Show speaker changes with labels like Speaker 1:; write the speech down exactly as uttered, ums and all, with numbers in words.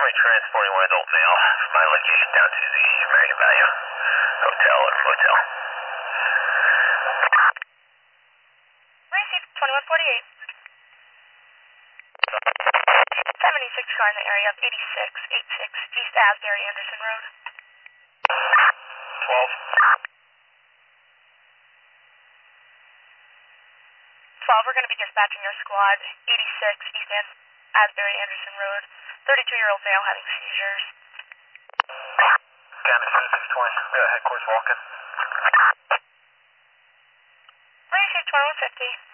Speaker 1: currently transporting one adult male from my location down to the American Value Hotel or Motel.
Speaker 2: Receive twenty-one forty-eight. seventy-six car in the area of eighty-six eighty-six East Asbury Anderson Road.
Speaker 1: twelve.
Speaker 2: twelve, we're going to be dispatching your squad, eighty-six East An- Asbury Anderson Road, thirty-two-year-old male having seizures.
Speaker 1: County twenty-six twenty, we got headquarters walking.
Speaker 2: Receive twenty-one fifty.